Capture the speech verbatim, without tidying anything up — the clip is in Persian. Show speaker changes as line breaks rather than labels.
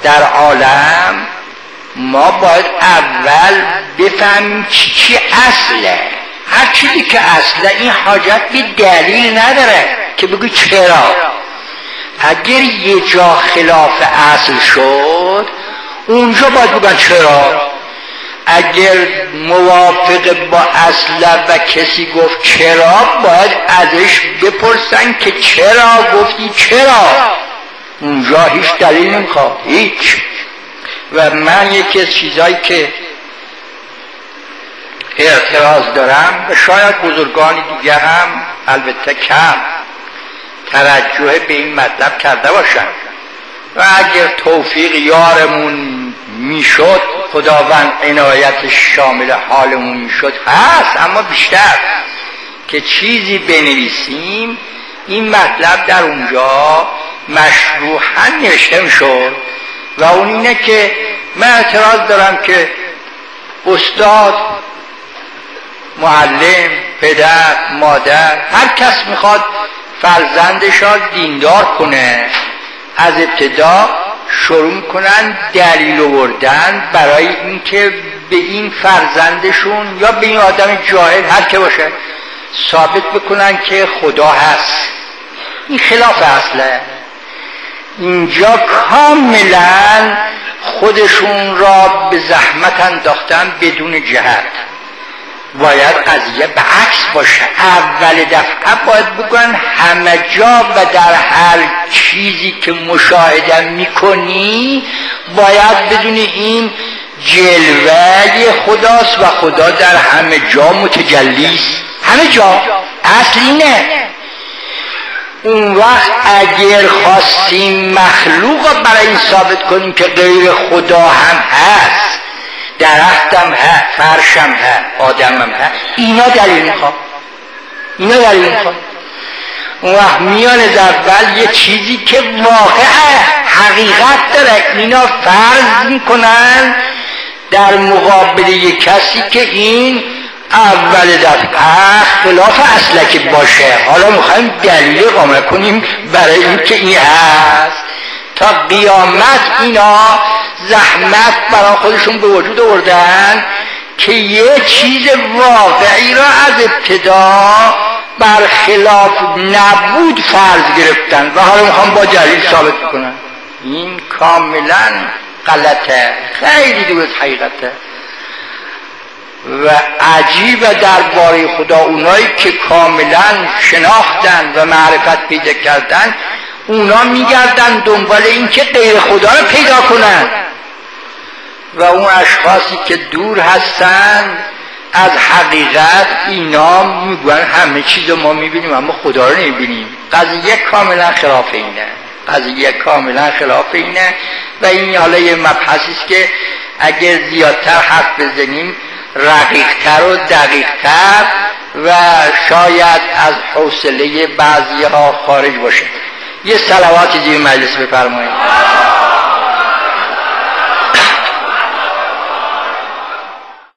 در عالم ما باید اول بفهمیم چی چی اصله. هر چیزی که اصله این حاجت به دلیل نداره که بگو چرا. اگر یه جا خلاف اصل شد اونجا باید بگن چرا. اگر موافق با اصل و کسی گفت چرا باید ازش بپرسن که چرا گفتی چرا. اونجا هیچ دلیل نمیخواد، هیچ. و من یکی از چیزایی که اعتراض دارم و شاید بزرگان دیگه هم البته کم توجه به این مطلب کرده باشن و اگر توفیق یارمون میشد خداوند عنایتش شامل حالمون میشد هست، اما بیشتر که چیزی بنویسیم این مطلب در اونجا مشروحاً نوشته میشد. و اون اینه که من اعتراض دارم که استاد، معلم، پدر، مادر، هر کس میخواد فرزندش را دیندار کنه از ابتدا شروع کنن دلیل آوردن برای اینکه به این فرزندشون یا به این آدم جاهل هر که باشه ثابت بکنن که خدا هست. این خلاف اصله. اینجا کاملا خودشون را به زحمت انداختن بدون جهت. باید قضیه به عکس باشه. اول دفعه باید بگن همه جا و در هر چیزی که مشاهده میکنی باید بدونی این جلوه خداست و خدا در همه جا متجلیست. همه جا اصل اینه. اون وقت اگر خواستیم مخلوق برای این ثابت کنیم که غیر خدا هم هست، درختم هست، فرشم هست، آدمم هست، اینا دلیل میخواد. اینا دلیل میخواد. اون وقت میان از اول یه چیزی که واقعه حقیقت داره اینا فرض میکنن در مقابل یک کسی که این اول دفعه خلاف اصله که باشه. حالا میخوایم دلیل قائم کنیم برای این که این هست. تا قیامت اینا زحمت برای خودشون به وجود آوردن که یه چیز واقعی را از ابتدا برخلاف نبود فرض گرفتن و حالا میخوام با دلیل ثابت کنن. این کاملا غلطه، خیلی دور از حقیقته. و عجیبه درباره خدا اونایی که کاملا شناختن و معرفت پیدا کردن اونا میگردن دنبال این که غیر خدا رو پیدا کنن و اون اشخاصی که دور هستن از حقیقت اینا میگن همه چیز رو ما میبینیم اما خدا رو نمیبینیم. قضیه کاملا خلاف اینه. قضیه کاملا خلاف اینه و این حالا یه مبحثی است که اگر زیادتر حرف بزنیم رقیق‌تر و دقیق‌تر و شاید از حوصله بعضی ها خارج باشه. یه صلواتی دیگه مجلس بفرمایید.